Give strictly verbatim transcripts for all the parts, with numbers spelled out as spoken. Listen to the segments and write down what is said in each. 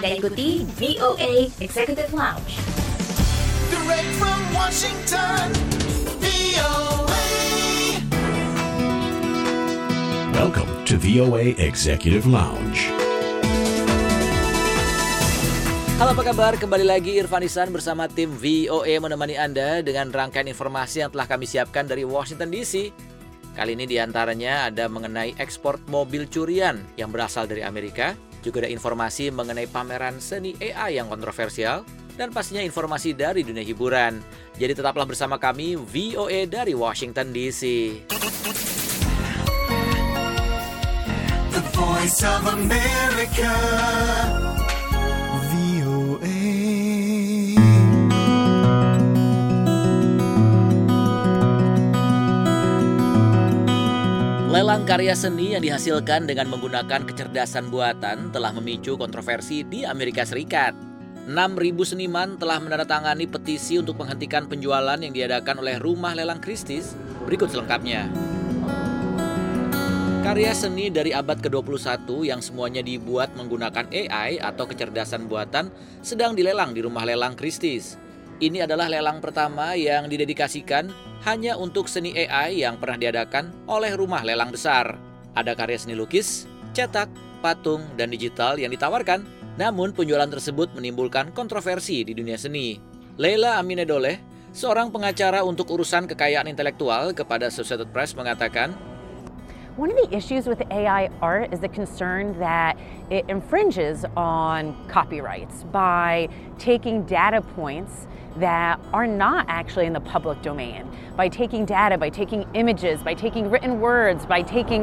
Anda ikuti V O A Executive Lounge. Direct from Washington, V O A. Welcome to V O A Executive Lounge. Halo, apa kabar? Kembali lagi Irfan Ihsan bersama tim V O A menemani Anda dengan rangkaian informasi yang telah kami siapkan dari Washington D C. Kali ini diantaranya ada mengenai ekspor mobil curian yang berasal dari Amerika, juga ada informasi mengenai pameran seni A I yang kontroversial, dan pastinya informasi dari dunia hiburan. Jadi tetaplah bersama kami V O A dari Washington D C. The Voice of America. Lelang karya seni yang dihasilkan dengan menggunakan kecerdasan buatan telah memicu kontroversi di Amerika Serikat. enam ribu seniman telah menandatangani petisi untuk menghentikan penjualan yang diadakan oleh rumah lelang Christie's. Berikut selengkapnya. Karya seni dari abad ke dua puluh satu yang semuanya dibuat menggunakan A I atau kecerdasan buatan sedang dilelang di rumah lelang Christie's. Ini adalah lelang pertama yang didedikasikan hanya untuk seni A I yang pernah diadakan oleh rumah lelang besar. Ada karya seni lukis, cetak, patung, dan digital yang ditawarkan, namun penjualan tersebut menimbulkan kontroversi di dunia seni. Leila Aminedoleh, seorang pengacara untuk urusan kekayaan intelektual kepada Associated Press mengatakan, one of the issues with A I art is the concern that it infringes on copyrights by taking data points that are not actually in the public domain, by taking data, by taking images, by taking written words, by taking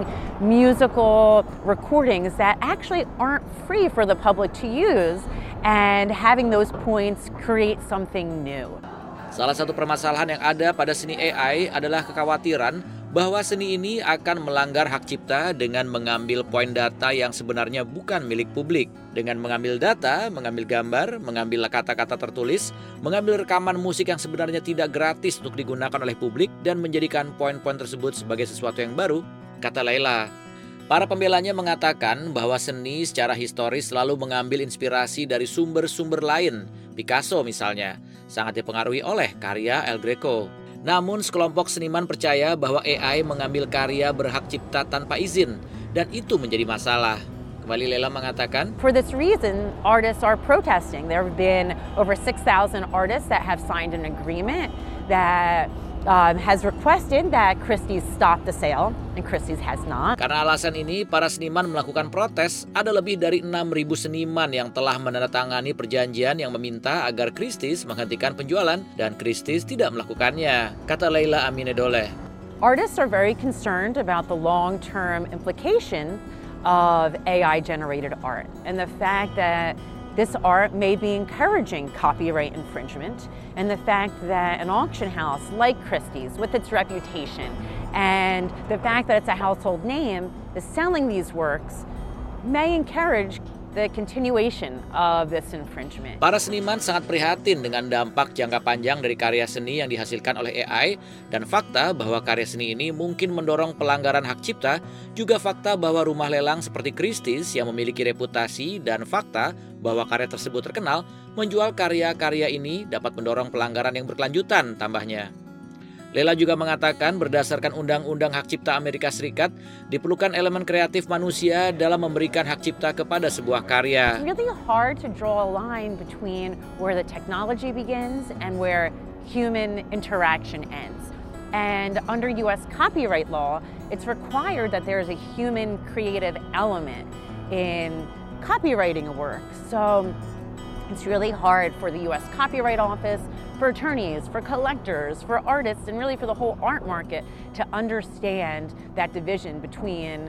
musical recordings that actually aren't free for the public to use, and having those points create something new. Salah satu permasalahan yang ada pada seni A I adalah kekhawatiran bahwa seni ini akan melanggar hak cipta dengan mengambil poin data yang sebenarnya bukan milik publik. Dengan mengambil data, mengambil gambar, mengambil kata-kata tertulis, mengambil rekaman musik yang sebenarnya tidak gratis untuk digunakan oleh publik dan menjadikan poin-poin tersebut sebagai sesuatu yang baru, kata Leila. Para pembelanya mengatakan bahwa seni secara historis selalu mengambil inspirasi dari sumber-sumber lain. Picasso misalnya, sangat dipengaruhi oleh karya El Greco. Namun sekelompok seniman percaya bahwa A I mengambil karya berhak cipta tanpa izin, dan itu menjadi masalah. Kembali Leila mengatakan, for this reason, artists are protesting. There have been over six thousand artists that have signed an agreement that um, has requested that Christie's stop the sale, and Christie's has not. Karena alasan ini, para seniman melakukan protes. Ada lebih dari enam ribu seniman yang telah menandatangani perjanjian yang meminta agar Christie's menghentikan penjualan, dan Christie's tidak melakukannya, kata Leila Aminedoleh. Artists are very concerned about the long-term implication of A I-generated art, and the fact that this art may be encouraging copyright infringement, and the fact that an auction house like Christie's, with its reputation, and the fact that it's a household name, is selling these works, may encourage the continuation of this infringement. Para seniman sangat prihatin dengan dampak jangka panjang dari karya seni yang dihasilkan oleh A I, dan fakta bahwa karya seni ini mungkin mendorong pelanggaran hak cipta, juga fakta bahwa rumah lelang seperti Christie's yang memiliki reputasi, dan fakta bahwa karya tersebut terkenal menjual karya-karya ini dapat mendorong pelanggaran yang berkelanjutan, tambahnya. Leila juga mengatakan berdasarkan Undang-Undang Hak Cipta Amerika Serikat, diperlukan elemen kreatif manusia dalam memberikan hak cipta kepada sebuah karya. It's really hard to draw a line between where the technology begins and where human interaction ends. And under U S copyright law, it's required that there is a human creative element in copywriting a work. So it's really hard for the U S Copyright Office, for attorneys, for collectors, for artists, and really for the whole art market to understand that division between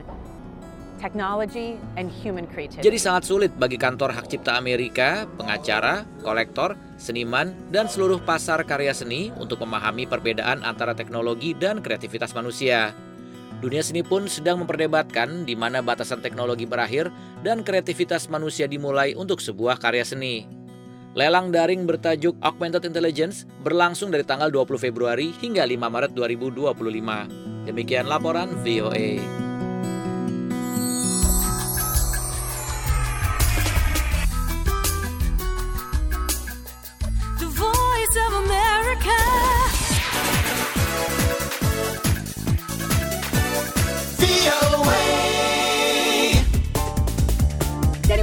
technology and human creativity. Jadi sangat sulit bagi kantor hak cipta Amerika, pengacara, kolektor, seniman, dan seluruh pasar karya seni untuk memahami perbedaan antara teknologi dan kreativitas manusia. Dunia seni pun sedang memperdebatkan di mana batasan teknologi berakhir dan kreativitas manusia dimulai untuk sebuah karya seni. Lelang daring bertajuk Augmented Intelligence berlangsung dari tanggal dua puluh Februari hingga lima Maret dua ribu dua puluh lima. Demikian laporan V O A.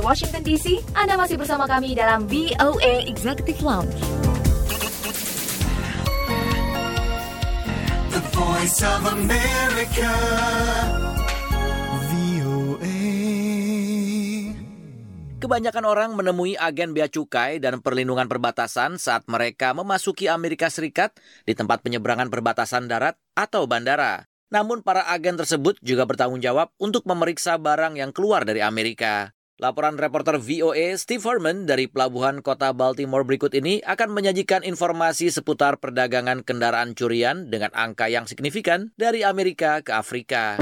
Washington D C, Anda masih bersama kami dalam V O A Executive Lounge. The Voice of America. V O A. Kebanyakan orang menemui agen bea cukai dan perlindungan perbatasan saat mereka memasuki Amerika Serikat di tempat penyeberangan perbatasan darat atau bandara. Namun para agen tersebut juga bertanggung jawab untuk memeriksa barang yang keluar dari Amerika. Laporan reporter V O A Steve Herman dari Pelabuhan Kota Baltimore berikut ini akan menyajikan informasi seputar perdagangan kendaraan curian dengan angka yang signifikan dari Amerika ke Afrika.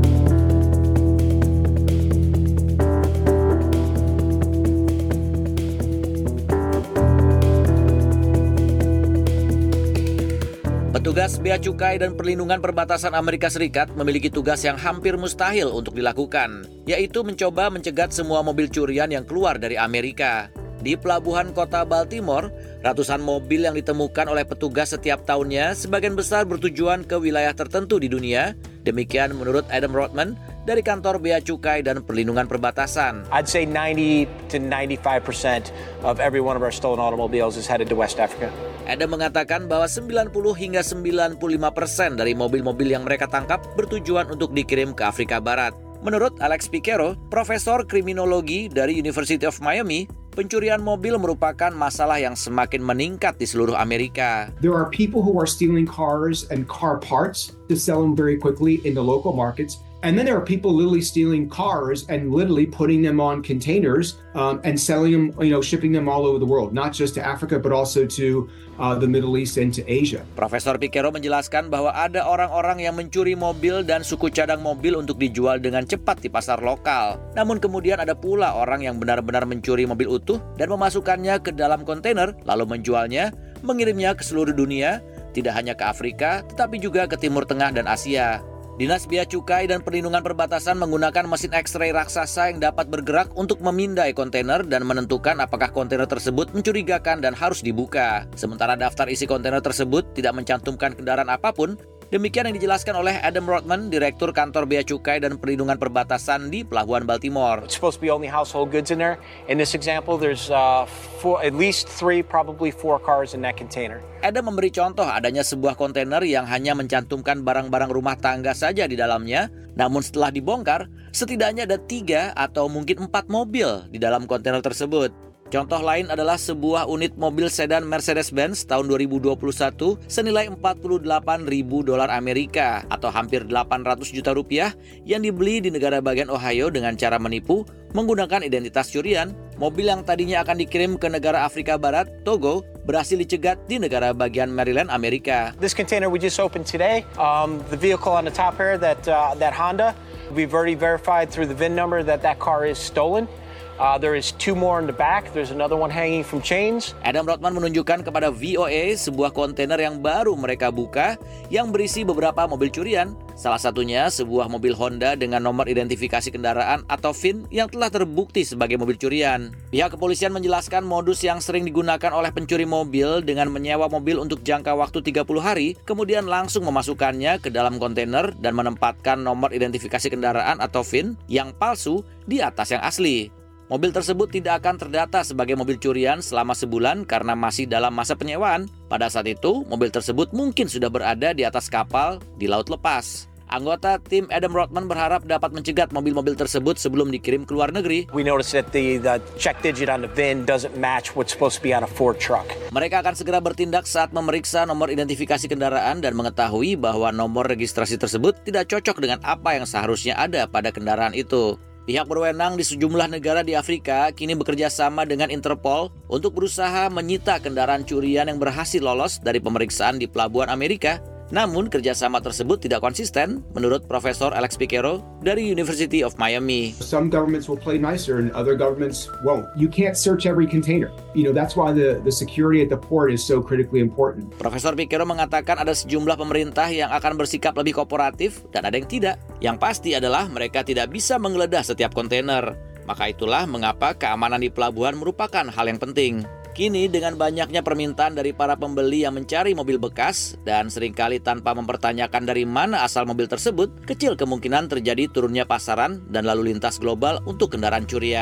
Petugas Bea Cukai dan Perlindungan Perbatasan Amerika Serikat memiliki tugas yang hampir mustahil untuk dilakukan, yaitu mencoba mencegat semua mobil curian yang keluar dari Amerika. Di Pelabuhan Kota Baltimore, ratusan mobil yang ditemukan oleh petugas setiap tahunnya sebagian besar bertujuan ke wilayah tertentu di dunia. Demikian menurut Adam Rothman dari kantor Bea Cukai dan Perlindungan Perbatasan. I'd say ninety to ninety-five percent of every one of our stolen automobiles is headed to West Africa. Adam mengatakan bahwa sembilan puluh hingga sembilan puluh lima persen dari mobil-mobil yang mereka tangkap bertujuan untuk dikirim ke Afrika Barat. Menurut Alex Piquero, profesor kriminologi dari University of Miami, pencurian mobil merupakan masalah yang semakin meningkat di seluruh Amerika. There are people who are stealing cars and car parts to sell them very quickly in the local markets. And then there are people literally stealing cars and literally putting them on containers um, and selling them, you know, shipping them all over the world, not just to Africa, but also to uh, the Middle East and to Asia. Profesor Piquero menjelaskan bahwa ada orang-orang yang mencuri mobil dan suku cadang mobil untuk dijual dengan cepat di pasar lokal. Namun kemudian ada pula orang yang benar-benar mencuri mobil utuh dan memasukkannya ke dalam kontainer, lalu menjualnya, mengirimnya ke seluruh dunia, tidak hanya ke Afrika, tetapi juga ke Timur Tengah dan Asia. Dinas Bea Cukai dan Perlindungan Perbatasan menggunakan mesin X-ray raksasa yang dapat bergerak untuk memindai kontainer dan menentukan apakah kontainer tersebut mencurigakan dan harus dibuka. Sementara daftar isi kontainer tersebut tidak mencantumkan kendaraan apapun. Demikian yang dijelaskan oleh Adam Rothman, Direktur Kantor Bea Cukai dan Perlindungan Perbatasan di Pelabuhan Baltimore. It's supposed to be only household goods in there. In this example, there's uh, four, at least three, probably four cars in that container. Adam memberi contoh adanya sebuah kontainer yang hanya mencantumkan barang-barang rumah tangga saja di dalamnya. Namun setelah dibongkar, setidaknya ada tiga atau mungkin empat mobil di dalam kontainer tersebut. Contoh lain adalah sebuah unit mobil sedan Mercedes-Benz tahun dua ribu dua puluh satu senilai empat puluh delapan ribu dolar Amerika atau hampir delapan ratus juta rupiah yang dibeli di negara bagian Ohio dengan cara menipu menggunakan identitas curian. Mobil yang tadinya akan dikirim ke negara Afrika Barat, Togo, berhasil dicegat di negara bagian Maryland, Amerika. This container we just opened today, um, the vehicle on the top here, that uh, that Honda, we've already verified through the V I N number that that car is stolen. Uh, there is two more in the back. There's another one hanging from chains. Adam Rothman menunjukkan kepada V O A sebuah kontainer yang baru mereka buka yang berisi beberapa mobil curian. Salah satunya sebuah mobil Honda dengan nomor identifikasi kendaraan atau V I N yang telah terbukti sebagai mobil curian. Pihak kepolisian menjelaskan modus yang sering digunakan oleh pencuri mobil dengan menyewa mobil untuk jangka waktu tiga puluh hari, kemudian langsung memasukkannya ke dalam kontainer dan menempatkan nomor identifikasi kendaraan atau V I N yang palsu di atas yang asli. Mobil tersebut tidak akan terdata sebagai mobil curian selama sebulan karena masih dalam masa penyewaan. Pada saat itu, mobil tersebut mungkin sudah berada di atas kapal di laut lepas. Anggota tim Adam Rothman berharap dapat mencegat mobil-mobil tersebut sebelum dikirim ke luar negeri. We noticed that the, the check digit on the V I N doesn't match what's supposed to be on a Ford truck. Mereka akan segera bertindak saat memeriksa nomor identifikasi kendaraan dan mengetahui bahwa nomor registrasi tersebut tidak cocok dengan apa yang seharusnya ada pada kendaraan itu. Pihak berwenang di sejumlah negara di Afrika kini bekerja sama dengan Interpol untuk berusaha menyita kendaraan curian yang berhasil lolos dari pemeriksaan di pelabuhan Amerika. Namun kerjasama tersebut tidak konsisten, menurut Profesor Alex Piquero dari University of Miami. Some governments will play nicer and other governments won't. You can't search every container. You know, that's why the, the security at the port is so critically important. Profesor Piquero mengatakan ada sejumlah pemerintah yang akan bersikap lebih kooperatif dan ada yang tidak. Yang pasti adalah mereka tidak bisa menggeledah setiap kontainer. Maka itulah mengapa keamanan di pelabuhan merupakan hal yang penting. Kini dengan banyaknya permintaan dari para pembeli yang mencari mobil bekas dan seringkali tanpa mempertanyakan dari mana asal mobil tersebut, kecil kemungkinan terjadi turunnya pasaran dan lalu lintas global untuk kendaraan curian.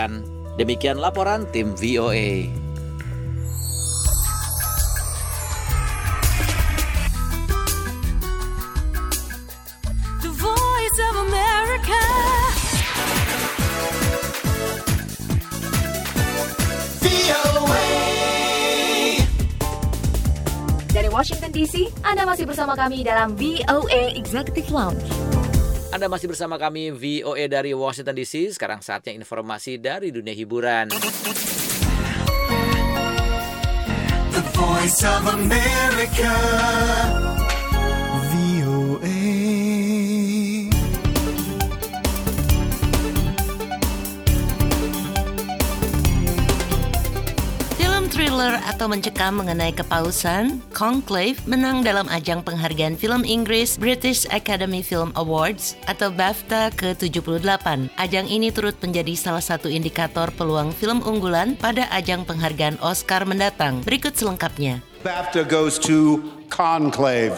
Demikian laporan tim V O A. The Voice of America. V O A. Dari Washington D C, Anda masih bersama kami dalam V O A Executive Lounge. Anda masih bersama kami V O A dari Washington D C. Sekarang saatnya informasi dari dunia hiburan. The Voice of America. V O A. Thriller atau mencekam mengenai kepausan, Conclave menang dalam ajang penghargaan film Inggris British Academy Film Awards atau BAFTA ke tujuh puluh delapan. Ajang ini turut menjadi salah satu indikator peluang film unggulan pada ajang penghargaan Oscar mendatang. Berikut selengkapnya. BAFTA goes to Conclave.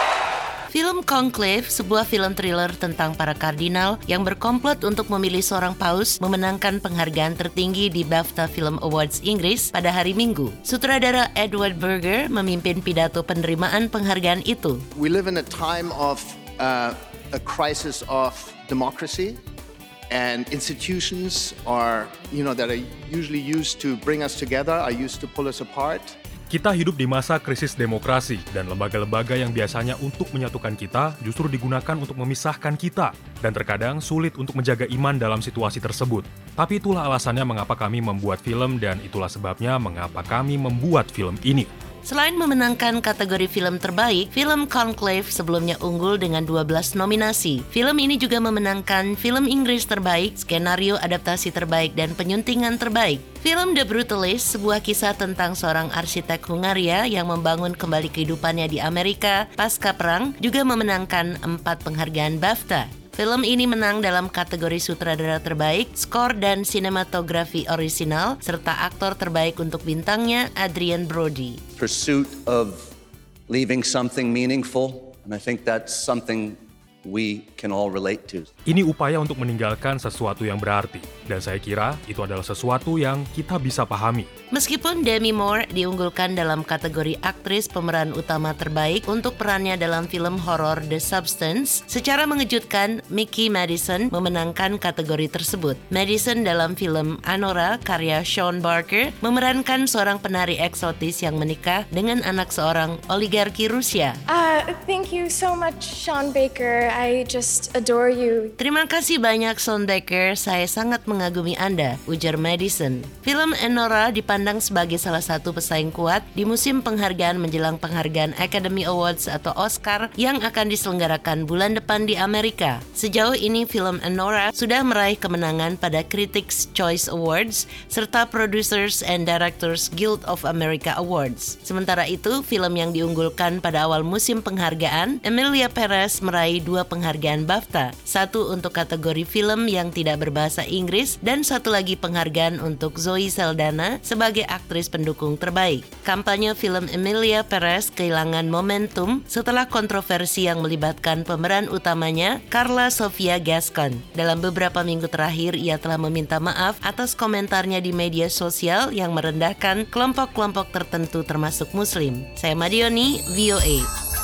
Film Conclave, sebuah film thriller tentang para kardinal yang berkomplot untuk memilih seorang paus, memenangkan penghargaan tertinggi di BAFTA Film Awards Inggris pada hari Minggu. Sutradara Edward Berger memimpin pidato penerimaan penghargaan itu. We live in a time of uh, a crisis of democracy, and institutions are, you know, that are usually used to bring us together are used to pull us apart. Kita hidup di masa krisis demokrasi, dan lembaga-lembaga yang biasanya untuk menyatukan kita justru digunakan untuk memisahkan kita, dan terkadang sulit untuk menjaga iman dalam situasi tersebut. Tapi itulah alasannya mengapa kami membuat film, dan itulah sebabnya mengapa kami membuat film ini. Selain memenangkan kategori film terbaik, film Conclave sebelumnya unggul dengan dua belas nominasi. Film ini juga memenangkan film Inggris terbaik, skenario adaptasi terbaik, dan penyuntingan terbaik. Film The Brutalist, sebuah kisah tentang seorang arsitek Hungaria yang membangun kembali kehidupannya di Amerika pasca perang, juga memenangkan empat penghargaan BAFTA. Film ini menang dalam kategori sutradara terbaik, skor dan sinematografi orisinal, serta aktor terbaik untuk bintangnya Adrien Brody. Pursuit of leaving something meaningful, and I think that's something we can all relate to. Ini upaya untuk meninggalkan sesuatu yang berarti, dan saya kira itu adalah sesuatu yang kita bisa pahami. Meskipun Demi Moore diunggulkan dalam kategori aktris pemeran utama terbaik untuk perannya dalam film horor The Substance, secara mengejutkan Mickey Madison memenangkan kategori tersebut. Madison dalam film Anora karya Sean Barker memerankan seorang penari eksotis yang menikah dengan anak seorang oligarki Rusia. Uh, thank you so much, Sean Baker. I just adore you. Terima kasih banyak, Sean Baker. Saya sangat mengagumi Anda, ujar Madison. Film Anora dipandang sebagai salah satu pesaing kuat di musim penghargaan menjelang penghargaan Academy Awards atau Oscar yang akan diselenggarakan bulan depan di Amerika. Sejauh ini film Anora sudah meraih kemenangan pada Critics' Choice Awards serta Producers and Directors Guild of America Awards. Sementara itu, film yang diunggulkan pada awal musim penghargaan, Emilia Perez meraih dua penghargaan BAFTA, satu untuk kategori film yang tidak berbahasa Inggris dan satu lagi penghargaan untuk Zoe Saldana sebagai aktris pendukung terbaik. Kampanye film Emilia Perez kehilangan momentum setelah kontroversi yang melibatkan pemeran utamanya Carla Sofia Gascon. Dalam beberapa minggu terakhir, ia telah meminta maaf atas komentarnya di media sosial yang merendahkan kelompok-kelompok tertentu termasuk Muslim. Saya Madioni, V O A.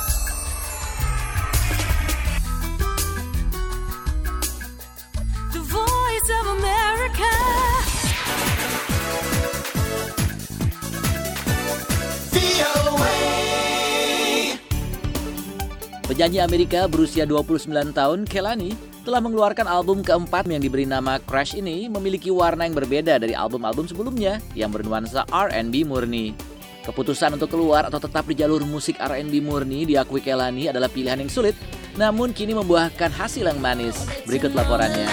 The Voice of America. Penyanyi Amerika berusia dua puluh sembilan tahun, Kehlani, telah mengeluarkan album keempat yang diberi nama Crash ini memiliki warna yang berbeda dari album-album sebelumnya yang bernuansa R and B murni. Keputusan untuk keluar atau tetap di jalur musik R and B murni diakui Kehlani adalah pilihan yang sulit, namun kini membuahkan hasil yang manis. Berikut laporannya.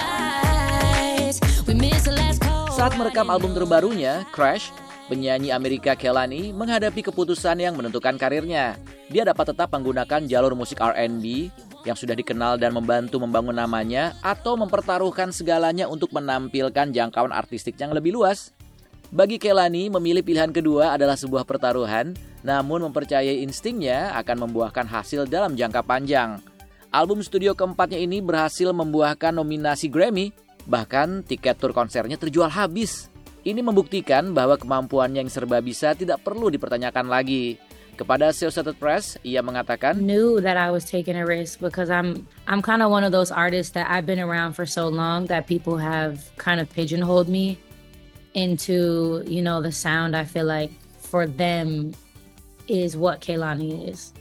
Saat merekam album terbarunya, Crash, penyanyi Amerika Kehlani menghadapi keputusan yang menentukan karirnya. Dia dapat tetap menggunakan jalur musik R and B yang sudah dikenal dan membantu membangun namanya, atau mempertaruhkan segalanya untuk menampilkan jangkauan artistik yang lebih luas. Bagi Kehlani, memilih pilihan kedua adalah sebuah pertaruhan, namun mempercayai instingnya akan membuahkan hasil dalam jangka panjang. Album studio keempatnya ini berhasil membuahkan nominasi Grammy, bahkan tiket tur konsernya terjual habis. Ini membuktikan bahwa kemampuannya yang serba bisa tidak perlu dipertanyakan lagi. Kepada Associated Press, ia mengatakan, knew that I was taking a risk because I'm I'm kind of one of those artists that I've been around for so long that people have kind of pigeonholed me into, you know, the sound I feel like for them is what Kehlani is.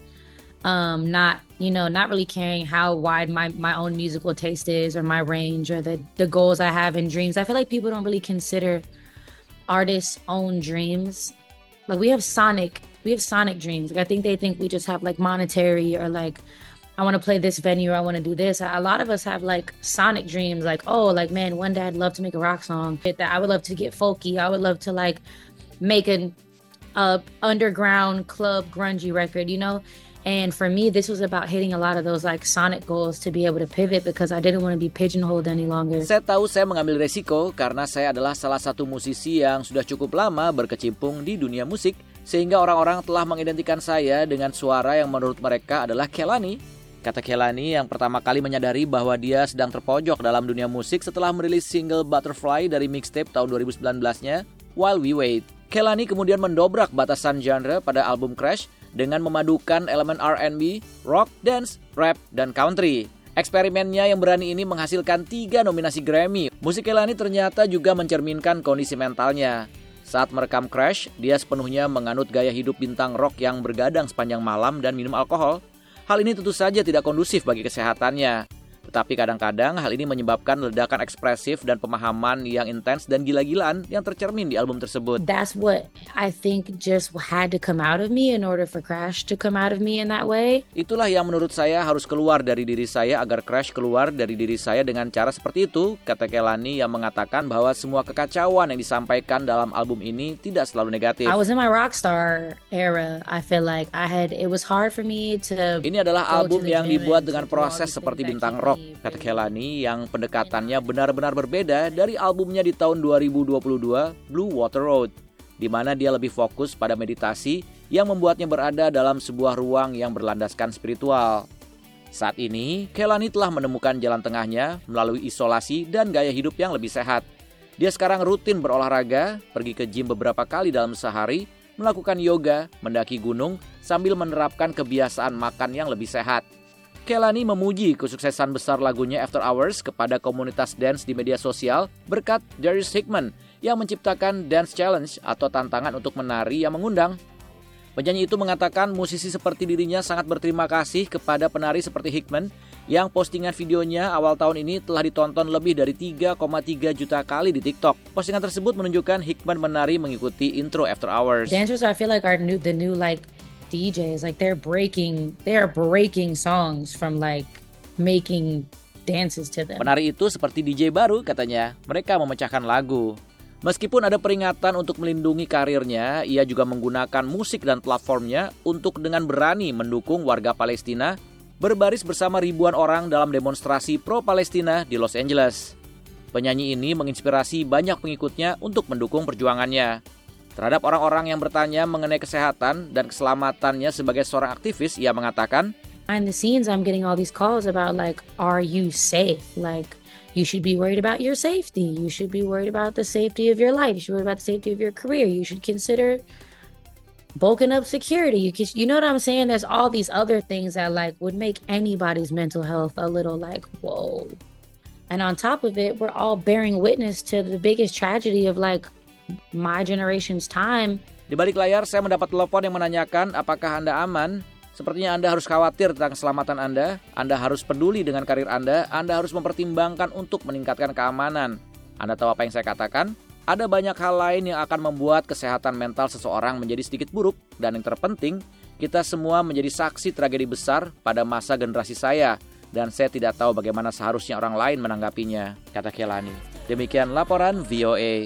Um, not, you know, not really caring how wide my, my own musical taste is or my range or the, the goals I have and dreams. I feel like people don't really consider artists' own dreams. Like we have sonic, we have sonic dreams. Like I think they think we just have like monetary or like, I want to play this venue, I want to do this. A lot of us have like sonic dreams, like, oh, like, man, one day I'd love to make a rock song. That I would love to get folky. I would love to like make an uh, underground club grungy record, you know? And for me, this was about hitting a lot of those like sonic goals to be able to pivot because I didn't want to be pigeonholed any longer. Saya tahu saya mengambil resiko karena saya adalah salah satu musisi yang sudah cukup lama berkecimpung di dunia musik sehingga orang-orang telah mengidentikan saya dengan suara yang menurut mereka adalah Kehlani. Kata Kehlani yang pertama kali menyadari bahwa dia sedang terpojok dalam dunia musik setelah merilis single Butterfly dari mixtape tahun dua ribu sembilan belas-nya While We Wait. Kehlani kemudian mendobrak batasan genre pada album Crash dengan memadukan elemen R and B, rock, dance, rap, dan country. Eksperimennya yang berani ini menghasilkan tiga nominasi Grammy. Musik Kehlani ternyata juga mencerminkan kondisi mentalnya. Saat merekam Crash, dia sepenuhnya menganut gaya hidup bintang rock yang bergadang sepanjang malam dan minum alkohol. Hal ini tentu saja tidak kondusif bagi kesehatannya. Tetapi kadang-kadang hal ini menyebabkan ledakan ekspresif dan pemahaman yang intens dan gila-gilaan yang tercermin di album tersebut. That's what I think just had to come out of me in order for Crash to come out of me in that way. Itulah yang menurut saya harus keluar dari diri saya agar Crash keluar dari diri saya dengan cara seperti itu, kata Kehlani yang mengatakan bahwa semua kekacauan yang disampaikan dalam album ini tidak selalu negatif. I was in my rockstar era. I feel like I had it was hard for me to. Ini adalah album yang dibuat dengan proses seperti bintang rock, kata Kehlani yang pendekatannya benar-benar berbeda dari albumnya di tahun dua ribu dua puluh dua, Blue Water Road, di mana dia lebih fokus pada meditasi yang membuatnya berada dalam sebuah ruang yang berlandaskan spiritual. Saat ini, Kehlani telah menemukan jalan tengahnya melalui isolasi dan gaya hidup yang lebih sehat. Dia sekarang rutin berolahraga, pergi ke gym beberapa kali dalam sehari, melakukan yoga, mendaki gunung, sambil menerapkan kebiasaan makan yang lebih sehat. Kehlani memuji kesuksesan besar lagunya After Hours kepada komunitas dance di media sosial berkat Darius Hickman yang menciptakan Dance Challenge atau tantangan untuk menari yang mengundang. Penyanyi itu mengatakan musisi seperti dirinya sangat berterima kasih kepada penari seperti Hickman yang postingan videonya awal tahun ini telah ditonton lebih dari tiga koma tiga juta kali di TikTok. Postingan tersebut menunjukkan Hickman menari mengikuti intro After Hours. Dancers I feel like are new, the new like D Js, like they're breaking, they're breaking songs from like making dances to them. Penari itu seperti D J baru katanya, mereka memecahkan lagu. Meskipun ada peringatan untuk melindungi karirnya, ia juga menggunakan musik dan platformnya untuk dengan berani mendukung warga Palestina, berbaris bersama ribuan orang dalam demonstrasi pro-Palestina di Los Angeles. Penyanyi ini menginspirasi banyak pengikutnya untuk mendukung perjuangannya. Terhadap orang-orang yang bertanya mengenai kesehatan dan keselamatannya sebagai seorang aktivis, ia mengatakan, behind the scenes, I'm getting all these calls about like, are you safe? Like, you should be worried about your safety. You should be worried about the safety of your life. You should be worried about the safety of your career. You should consider bulking up security. You can, you know what I'm saying? There's all these other things that like would make anybody's mental health a little like, whoa. And on top of it, we're all bearing witness to the biggest tragedy of like my generation's time. Di balik layar saya mendapat telepon yang menanyakan apakah Anda aman. Sepertinya Anda harus khawatir tentang keselamatan Anda. Anda harus peduli dengan karir Anda. Anda harus mempertimbangkan untuk meningkatkan keamanan. Anda tahu apa yang saya katakan? Ada banyak hal lain yang akan membuat kesehatan mental seseorang menjadi sedikit buruk. Dan yang terpenting, kita semua menjadi saksi tragedi besar pada masa generasi saya. Dan saya tidak tahu bagaimana seharusnya orang lain menanggapinya, kata Kehlani. Demikian laporan V O A.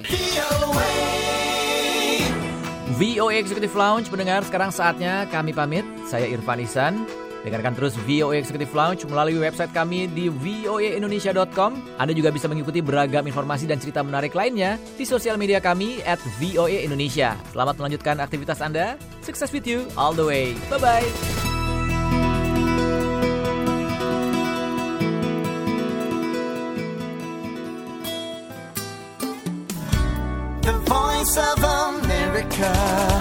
V O A Executive Lounge, pendengar, sekarang saatnya kami pamit. Saya Irfan Ihsan. Dengarkan terus V O A Executive Lounge melalui website kami di v o a indonesia dot com. Anda juga bisa mengikuti beragam informasi dan cerita menarik lainnya di sosial media kami at V O A Indonesia. Selamat melanjutkan aktivitas Anda. Success with you all the way. Bye-bye. The Voice of America.